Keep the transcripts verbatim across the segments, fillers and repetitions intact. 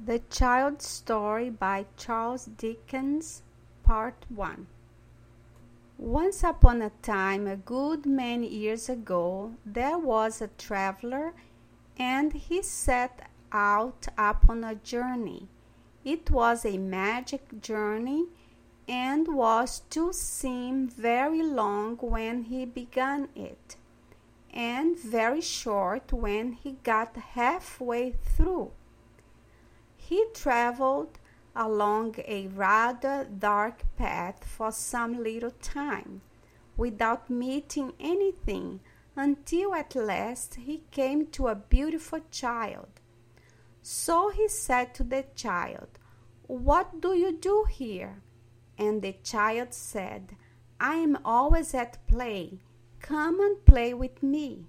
The Child's Story by Charles Dickens, Part one. Once upon a time, a good many years ago, there was a traveler, and he set out upon a journey. It was a magic journey, and was to seem very long when he began it, and very short when he got halfway through. He traveled along a rather dark path for some little time, without meeting anything, until at last he came to a beautiful child. So he said to the child, "What do you do here?" And the child said, "I am always at play. Come and play with me."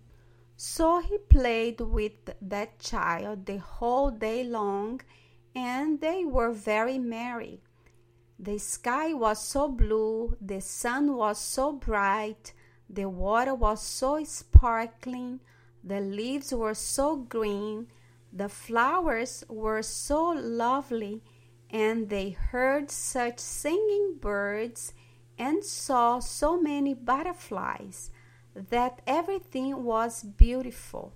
So he played with that child the whole day long, and they were very merry. The sky was so blue, the sun was so bright, the water was so sparkling, the leaves were so green, the flowers were so lovely, and they heard such singing birds and saw so many butterflies, that everything was beautiful.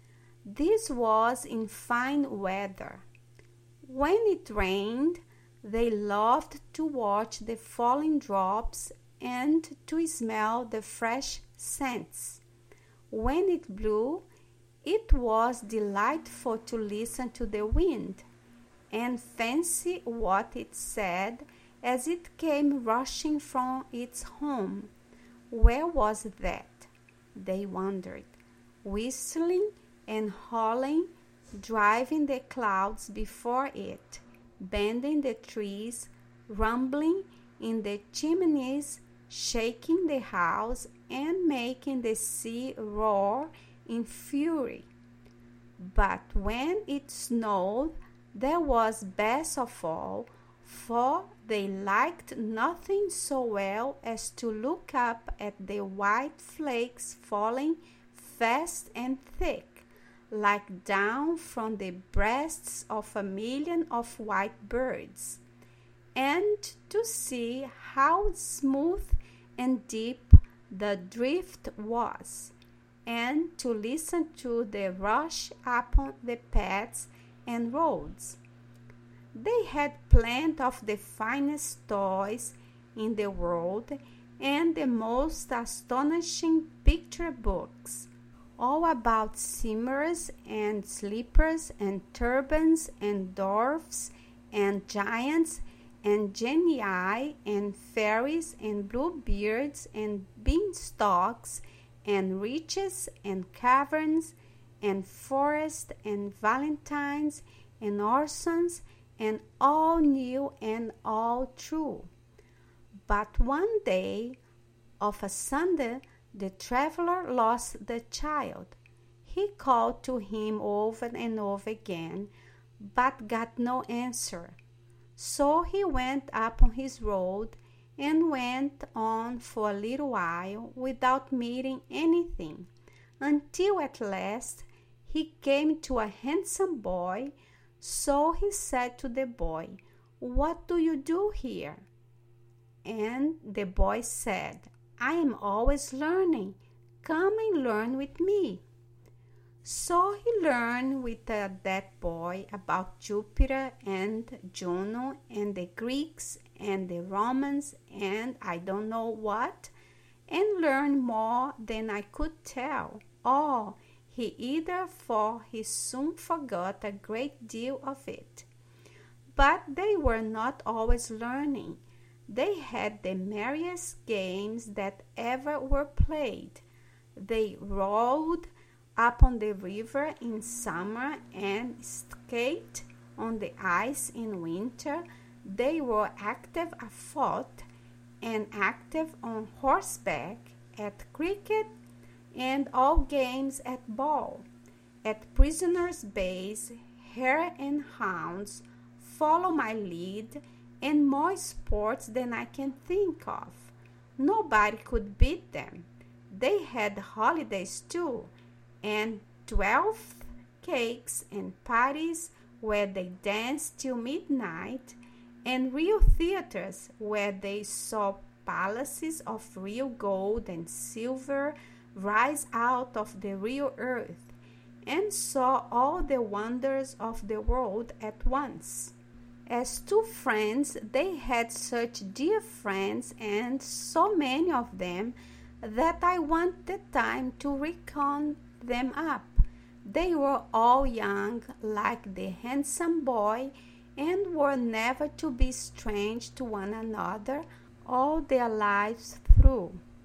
This was in fine weather. When it rained, they loved to watch the falling drops and to smell the fresh scents. When it blew, it was delightful to listen to the wind and fancy what it said as it came rushing from its home. Where was that? They wondered, whistling and howling, driving the clouds before it, bending the trees, rumbling in the chimneys, shaking the house, and making the sea roar in fury. But when it snowed, there was best of all, for they liked nothing so well as to look up at the white flakes falling fast and thick, like down from the breasts of a million of white birds, and to see how smooth and deep the drift was, and to listen to the rush upon the paths and roads. They had plenty of the finest toys in the world and the most astonishing picture books, all about chimeras and sleepers and turbans and dwarfs and giants and genii and fairies and bluebeards and beanstalks and riches and caverns and forests and valentines and orsons, and all new and all true. But one day, of a Sunday, the traveler lost the child. He called to him over and over again, but got no answer. So he went up on his road and went on for a little while without meeting anything, until at last he came to a handsome boy. So he said to the boy, "What do you do here?" And the boy said, "I am always learning. Come and learn with me." So he learned with uh, that boy about Jupiter and Juno and the Greeks and the Romans and I don't know what, and learned more than I could tell. Oh, he either, for he soon forgot a great deal of it. But they were not always learning. They had the merriest games that ever were played. They rowed upon the river in summer and skated on the ice in winter. They were active afoot and active on horseback, at cricket, and all games at ball, at prisoners' base, hare and hounds, follow my lead, and more sports than I can think of. Nobody could beat them. They had holidays too, and twelfth cakes and parties where they danced till midnight, and real theaters where they saw palaces of real gold and silver rise out of the real earth, and saw all the wonders of the world at once. As two friends, they had such dear friends, and so many of them, that I want the time to reckon them up. They were all young, like the handsome boy, and were never to be strange to one another all their lives through.